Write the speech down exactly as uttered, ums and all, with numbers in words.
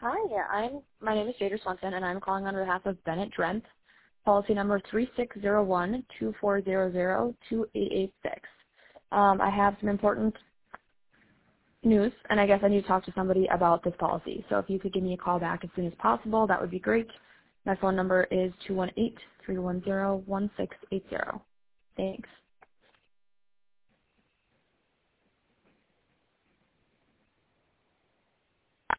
Hi, I'm my name is Jada Swanson, and I'm calling on behalf of Bennett Drenth, policy number three six zero one two four zero zero two eight eight six. Um, I have some important news, and I guess I need to talk to somebody about this policy. So if you could give me a call back as soon as possible, that would be great. My phone number is two one eight, three one zero, one six eight zero. Thanks.